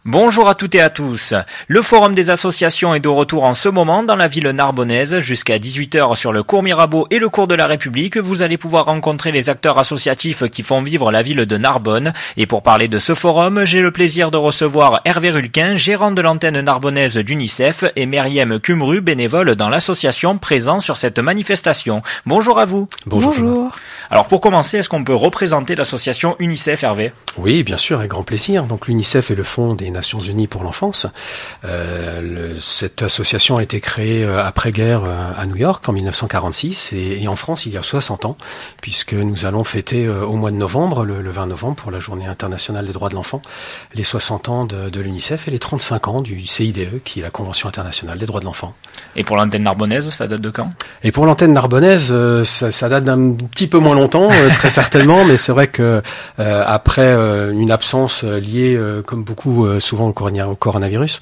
Bonjour à toutes et à tous. Le Forum des associations est de retour en ce moment dans la ville narbonnaise. Jusqu'à 18h sur le cours Mirabeau et le cours de la République, vous allez pouvoir rencontrer les acteurs associatifs qui font vivre la ville de Narbonne. Et pour parler de ce forum, j'ai le plaisir de recevoir Hervé Rulquin, gérant de l'antenne narbonnaise d'UNICEF, et Myriam Kumru, bénévole dans l'association présent sur cette manifestation. Bonjour à vous. Bonjour. Alors pour commencer, est-ce qu'on peut représenter l'association UNICEF, Hervé ? Oui, bien sûr, avec grand plaisir. Donc l'UNICEF est le Fonds des Nations Unies pour l'enfance. Cette association a été créée après-guerre à New York en 1946 et en France il y a 60 ans, puisque nous allons fêter au mois de novembre, le 20 novembre, pour la Journée internationale des droits de l'enfant, les 60 ans de l'UNICEF et les 35 ans du CIDE, qui est la Convention internationale des droits de l'enfant. Et pour l'antenne narbonnaise, ça date de quand ? Et pour l'antenne narbonnaise, ça date d'un petit peu moins longtemps, très certainement, mais c'est vrai que après une absence liée, comme beaucoup souvent au coronavirus,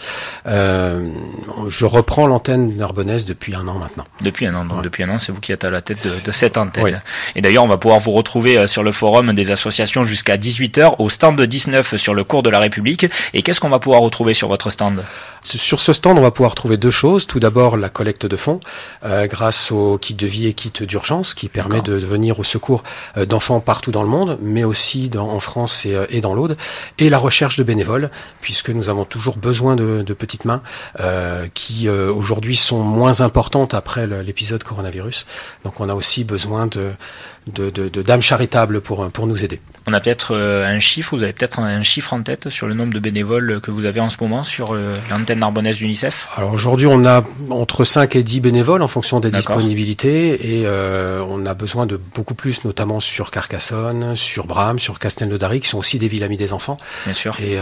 je reprends l'antenne narbonnaise depuis un an maintenant. Depuis un an, donc depuis un an, c'est vous qui êtes à la tête de cette antenne. Oui. Et d'ailleurs, on va pouvoir vous retrouver sur le forum des associations jusqu'à 18h au stand 19 sur le cours de la République. Et qu'est-ce qu'on va pouvoir retrouver sur votre stand ? Sur ce stand, on va pouvoir trouver deux choses. Tout d'abord, la collecte de fonds grâce au kit de vie et kit d'urgence qui permet de venir au secours d'enfants partout dans le monde, mais aussi en France et dans l'Aude, et la recherche de bénévoles, puisque nous avons toujours besoin de petites mains qui aujourd'hui sont moins importantes après l'épisode coronavirus. Donc on a aussi besoin de dames charitables pour nous aider. On a peut-être un chiffre, vous avez peut-être un chiffre en tête sur le nombre de bénévoles que vous avez en ce moment sur l'antenne narbonnaise d'UNICEF ? Alors aujourd'hui, on a entre 5 et 10 bénévoles en fonction des disponibilités et on a besoin de beaucoup plus, notamment sur Carcassonne, sur Bram, sur Castelnaudary, qui sont aussi des villes amies des enfants. Bien sûr. Et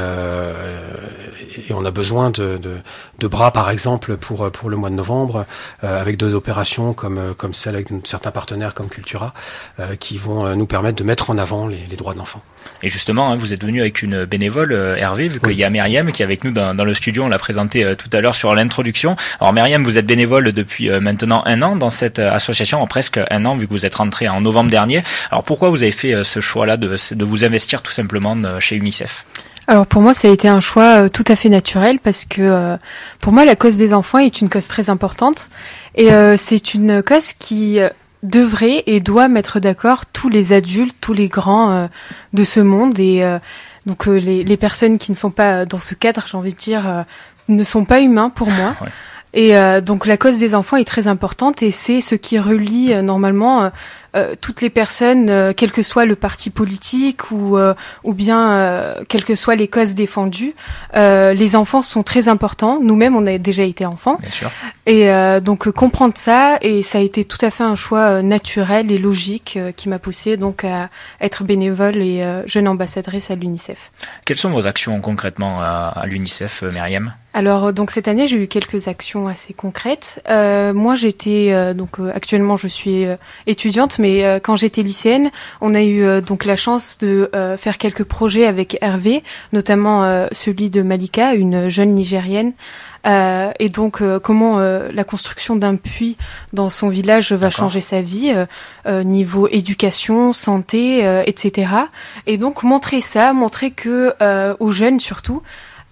on a besoin de bras, par exemple, pour le mois de novembre, avec deux opérations comme celle avec certains partenaires comme Cultura, qui vont nous permettre de mettre en avant les droits de l'enfant. Et justement, vous êtes venu avec une bénévole, Hervé, vu qu'il y a Myriam qui est avec nous dans le studio, on l'a présenté tout à l'heure sur l'introduction. Alors Myriam, vous êtes bénévole depuis maintenant un an dans cette association, en presque un an, vu que vous êtes rentré en novembre dernier. Alors pourquoi vous avez fait ce choix-là de vous investir tout simplement chez UNICEF ? Alors pour moi, ça a été un choix tout à fait naturel parce que pour moi, la cause des enfants est une cause très importante et c'est une cause qui devrait et doit mettre d'accord tous les adultes, tous les grands de ce monde et donc les personnes qui ne sont pas dans ce cadre, j'ai envie de dire, ne sont pas humains pour moi. Ouais. Et donc la cause des enfants est très importante et c'est ce qui relie normalement toutes les personnes, quel que soit le parti politique ou bien quelles que soient les causes défendues. Les enfants sont très importants. Nous-mêmes, on a déjà été enfants. Bien sûr. Et donc comprendre ça, et ça a été tout à fait un choix naturel et logique qui m'a poussée donc à être bénévole et jeune ambassadrice à l'UNICEF. Quelles sont vos actions concrètement à l'UNICEF, Myriam ? Alors donc cette année j'ai eu quelques actions assez concrètes. Moi j'étais donc actuellement je suis étudiante, mais quand j'étais lycéenne, on a eu donc la chance de faire quelques projets avec Hervé, notamment celui de Malika, une jeune Nigérienne. Et donc comment la construction d'un puits dans son village va changer sa vie, niveau éducation, santé, etc. Et donc montrer que aux jeunes surtout,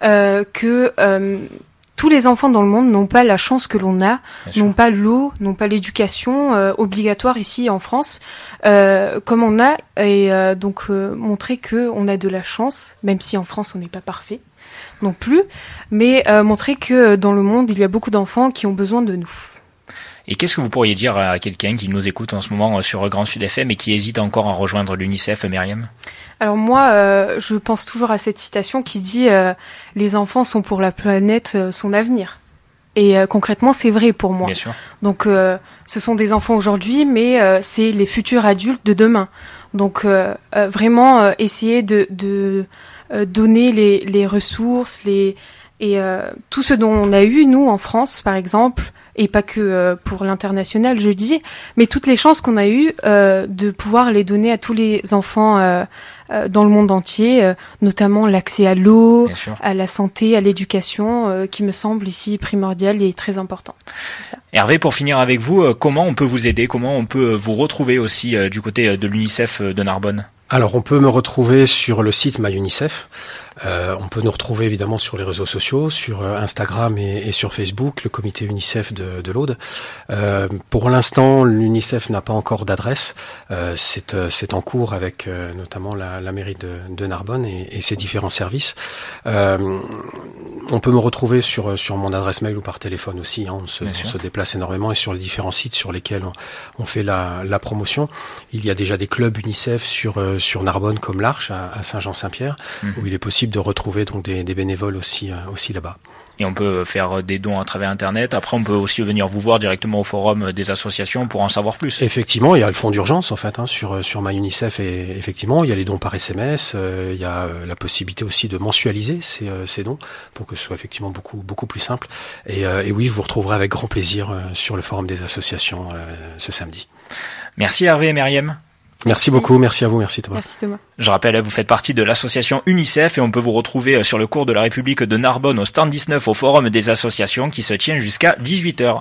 que tous les enfants dans le monde n'ont pas la chance que l'on a, n'ont pas l'eau, n'ont pas l'éducation obligatoire ici en France, comme on a, et donc montrer que on a de la chance, même si en France on n'est pas parfait non plus, mais montrer que dans le monde il y a beaucoup d'enfants qui ont besoin de nous. Et qu'est-ce que vous pourriez dire à quelqu'un qui nous écoute en ce moment sur Grand Sud FM et qui hésite encore à rejoindre l'UNICEF, Myriam ? Alors moi, je pense toujours à cette citation qui dit « Les enfants sont pour la planète son avenir ». Et concrètement, c'est vrai pour moi. Bien sûr. Donc, ce sont des enfants aujourd'hui, mais c'est les futurs adultes de demain. Donc, vraiment essayer de donner les ressources, et tout ce dont on a eu, nous, en France, par exemple, et pas que pour l'international, je dis, mais toutes les chances qu'on a eues de pouvoir les donner à tous les enfants dans le monde entier, notamment l'accès à l'eau, à la santé, à l'éducation, qui me semble ici primordial et très important. C'est ça. Hervé, pour finir avec vous, comment on peut vous aider, comment on peut vous retrouver aussi du côté de l'UNICEF de Narbonne ? Alors, on peut me retrouver sur le site MyUnicef. On peut nous retrouver évidemment sur les réseaux sociaux, sur Instagram et sur Facebook, le comité UNICEF de l'Aude. Pour l'instant, l'UNICEF n'a pas encore d'adresse. C'est en cours avec notamment la mairie de Narbonne et ses différents services. On peut me retrouver sur mon adresse mail ou par téléphone aussi. On se déplace énormément et sur les différents sites sur lesquels on fait la promotion. Il y a déjà des clubs UNICEF sur Narbonne comme l'Arche à Saint-Jean-Saint-Pierre, où il est possible de retrouver donc des bénévoles aussi là-bas. Et on peut faire des dons à travers Internet. Après, on peut aussi venir vous voir directement au forum des associations pour en savoir plus. Effectivement, il y a le fonds d'urgence en fait sur MyUnicef et effectivement, il y a les dons par SMS. Il y a la possibilité aussi de mensualiser ces dons pour que ce soit effectivement beaucoup plus simple. Et oui, je vous retrouverai avec grand plaisir sur le forum des associations ce samedi. Merci Hervé et Myriam. Merci beaucoup, merci à vous, merci Thomas. Merci Thomas. Je rappelle, vous faites partie de l'association UNICEF et on peut vous retrouver sur le cours de la République de Narbonne au stand 19 au Forum des associations qui se tient jusqu'à 18h.